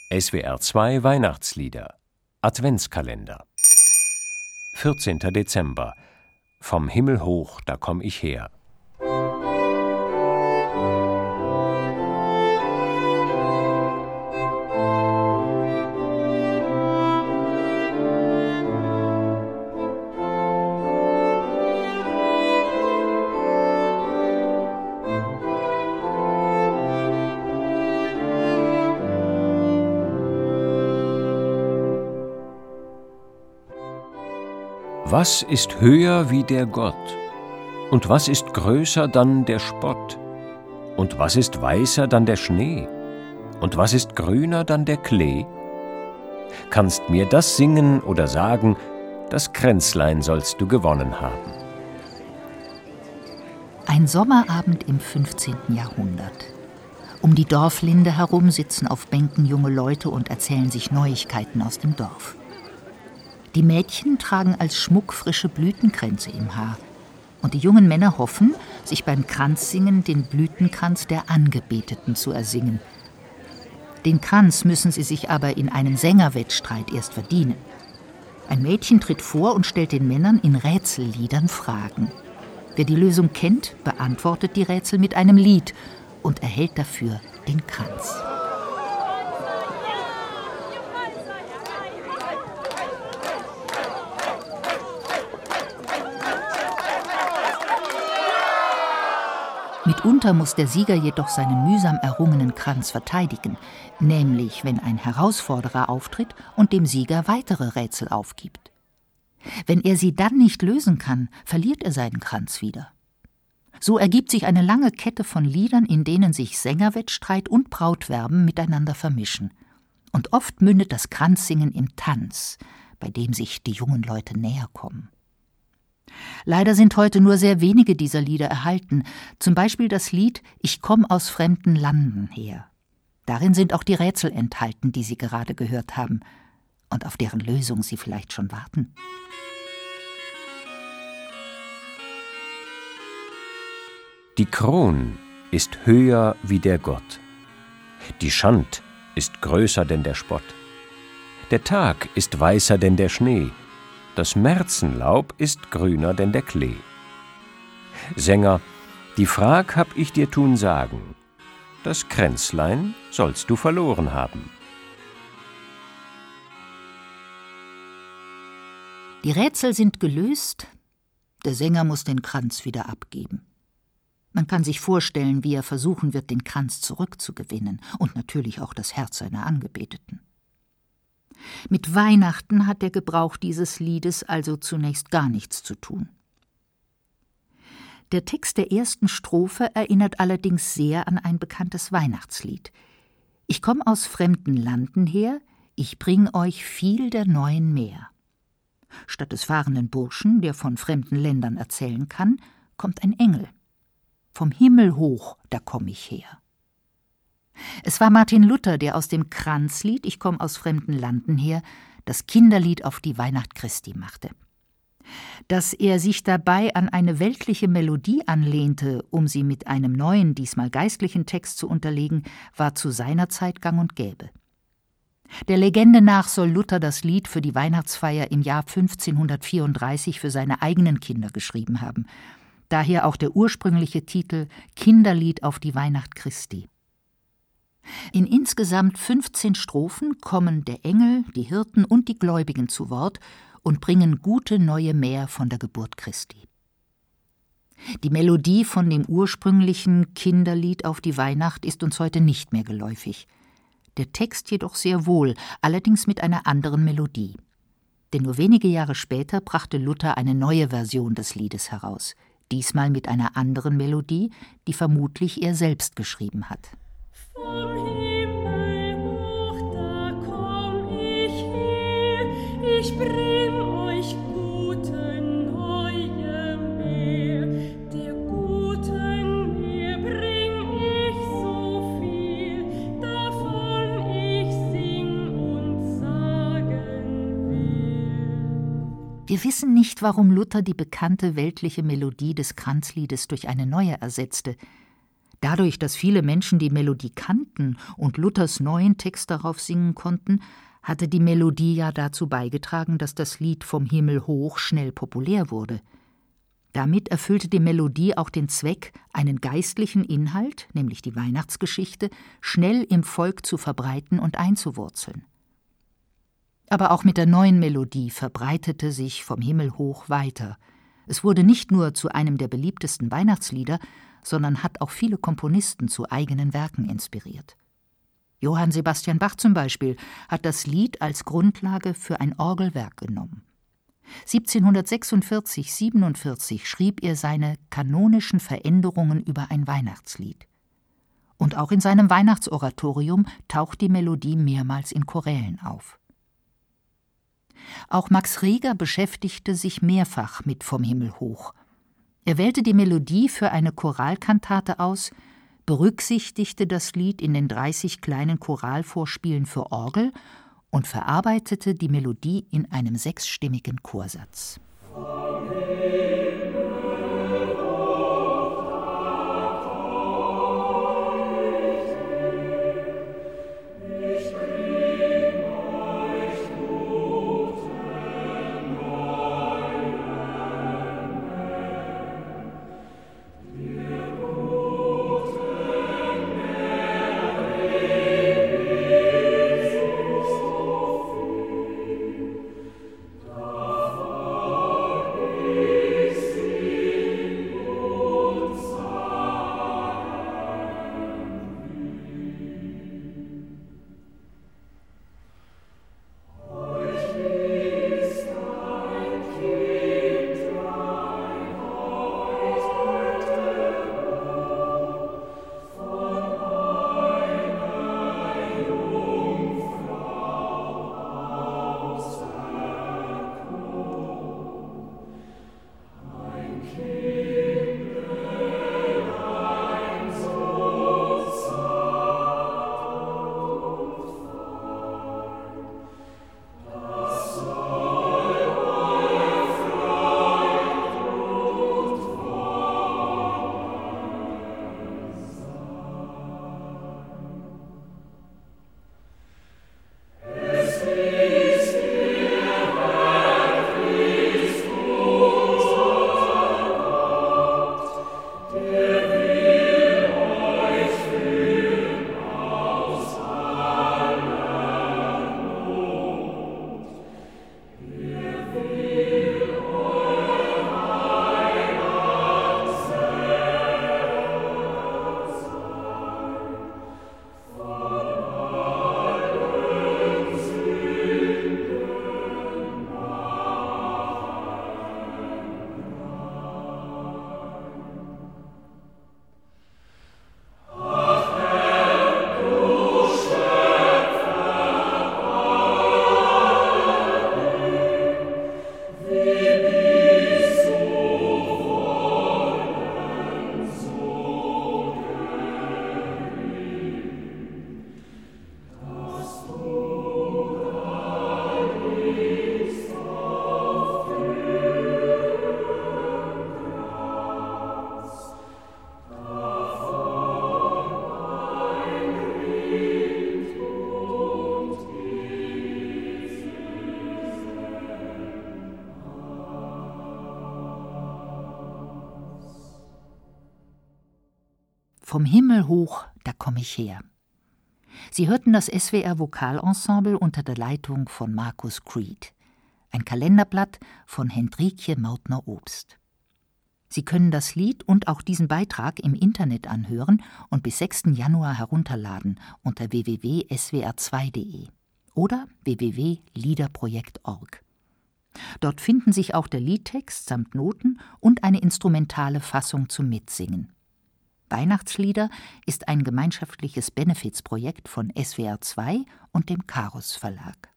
SWR 2 Weihnachtslieder Adventskalender 14. Dezember Vom Himmel hoch, da komm ich her. Was ist höher wie der Gott? Und was ist größer dann der Spott? Und was ist weißer dann der Schnee? Und was ist grüner dann der Klee? Kannst mir das singen oder sagen, das Kränzlein sollst du gewonnen haben. Ein Sommerabend im 15. Jahrhundert. Um die Dorflinde herum sitzen auf Bänken junge Leute und erzählen sich Neuigkeiten aus dem Dorf. Die Mädchen tragen als Schmuck frische Blütenkränze im Haar. Und die jungen Männer hoffen, sich beim Kranzsingen den Blütenkranz der Angebeteten zu ersingen. Den Kranz müssen sie sich aber in einem Sängerwettstreit erst verdienen. Ein Mädchen tritt vor und stellt den Männern in Rätselliedern Fragen. Wer die Lösung kennt, beantwortet die Rätsel mit einem Lied und erhält dafür den Kranz. Mitunter muss der Sieger jedoch seinen mühsam errungenen Kranz verteidigen, nämlich wenn ein Herausforderer auftritt und dem Sieger weitere Rätsel aufgibt. Wenn er sie dann nicht lösen kann, verliert er seinen Kranz wieder. So ergibt sich eine lange Kette von Liedern, in denen sich Sängerwettstreit und Brautwerben miteinander vermischen. Und oft mündet das Kranzsingen im Tanz, bei dem sich die jungen Leute näher kommen. Leider sind heute nur sehr wenige dieser Lieder erhalten, zum Beispiel das Lied »Ich komm aus fremden Landen her«. Darin sind auch die Rätsel enthalten, die Sie gerade gehört haben und auf deren Lösung Sie vielleicht schon warten. Die Kron ist höher wie der Gott. Die Schand ist größer denn der Spott. Der Tag ist weißer denn der Schnee. Das Märzenlaub ist grüner denn der Klee. Sänger, die Frag hab ich dir tun sagen, das Kränzlein sollst du verloren haben. Die Rätsel sind gelöst, der Sänger muss den Kranz wieder abgeben. Man kann sich vorstellen, wie er versuchen wird, den Kranz zurückzugewinnen und natürlich auch das Herz seiner Angebeteten. Mit Weihnachten hat der Gebrauch dieses Liedes also zunächst gar nichts zu tun. Der Text der ersten Strophe erinnert allerdings sehr an ein bekanntes Weihnachtslied. Ich komm aus fremden Landen her, ich bring euch viel der neuen mehr. Statt des fahrenden Burschen, der von fremden Ländern erzählen kann, kommt ein Engel. Vom Himmel hoch, da komm ich her. Es war Martin Luther, der aus dem Kranzlied »Ich komm aus fremden Landen her« das Kinderlied auf die Weihnacht Christi machte. Dass er sich dabei an eine weltliche Melodie anlehnte, um sie mit einem neuen, diesmal geistlichen Text zu unterlegen, war zu seiner Zeit gang und gäbe. Der Legende nach soll Luther das Lied für die Weihnachtsfeier im Jahr 1534 für seine eigenen Kinder geschrieben haben. Daher auch der ursprüngliche Titel »Kinderlied auf die Weihnacht Christi«. In insgesamt 15 Strophen kommen der Engel, die Hirten und die Gläubigen zu Wort und bringen gute neue Mär von der Geburt Christi. Die Melodie von dem ursprünglichen Kinderlied auf die Weihnacht ist uns heute nicht mehr geläufig. Der Text jedoch sehr wohl, allerdings mit einer anderen Melodie. Denn nur wenige Jahre später brachte Luther eine neue Version des Liedes heraus, diesmal mit einer anderen Melodie, die vermutlich er selbst geschrieben hat. Vom Himmel hoch, da komm ich her, ich bring euch gute neue Mär. Der guten Mär bring ich so viel, davon ich sing und sagen will. Wir wissen nicht, warum Luther die bekannte weltliche Melodie des Kranzliedes durch eine neue ersetzte. Dadurch, dass viele Menschen die Melodie kannten und Luthers neuen Text darauf singen konnten, hatte die Melodie ja dazu beigetragen, dass das Lied Vom Himmel hoch schnell populär wurde. Damit erfüllte die Melodie auch den Zweck, einen geistlichen Inhalt, nämlich die Weihnachtsgeschichte, schnell im Volk zu verbreiten und einzuwurzeln. Aber auch mit der neuen Melodie verbreitete sich Vom Himmel hoch weiter. Es wurde nicht nur zu einem der beliebtesten Weihnachtslieder, sondern hat auch viele Komponisten zu eigenen Werken inspiriert. Johann Sebastian Bach zum Beispiel hat das Lied als Grundlage für ein Orgelwerk genommen. 1746/47 schrieb er seine kanonischen Veränderungen über ein Weihnachtslied. Und auch in seinem Weihnachtsoratorium taucht die Melodie mehrmals in Chorälen auf. Auch Max Reger beschäftigte sich mehrfach mit Vom Himmel hoch. Er wählte die Melodie für eine Choralkantate aus, berücksichtigte das Lied in den 30 kleinen Choralvorspielen für Orgel und verarbeitete die Melodie in einem 6-stimmigen Chorsatz. Vom Himmel hoch, da komm ich her. Sie hörten das SWR Vokalensemble unter der Leitung von Markus Creed. Ein Kalenderblatt von Hendrikje Mautner-Obst. Sie können das Lied und auch diesen Beitrag im Internet anhören und bis 6. Januar herunterladen unter www.swr2.de oder www.liederprojekt.org. Dort finden sich auch der Liedtext samt Noten und eine instrumentale Fassung zum Mitsingen. Weihnachtslieder ist ein gemeinschaftliches Benefizprojekt von SWR2 und dem Carus Verlag.